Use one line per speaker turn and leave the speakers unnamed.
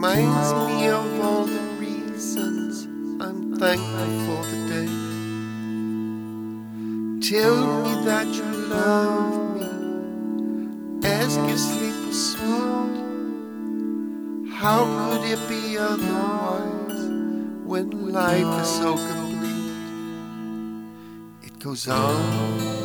reminds me of all the reasons I'm thankful for the day. Tell me that you love me, ask if sleep was sweet. How could it be otherwise when life is so complete? It goes on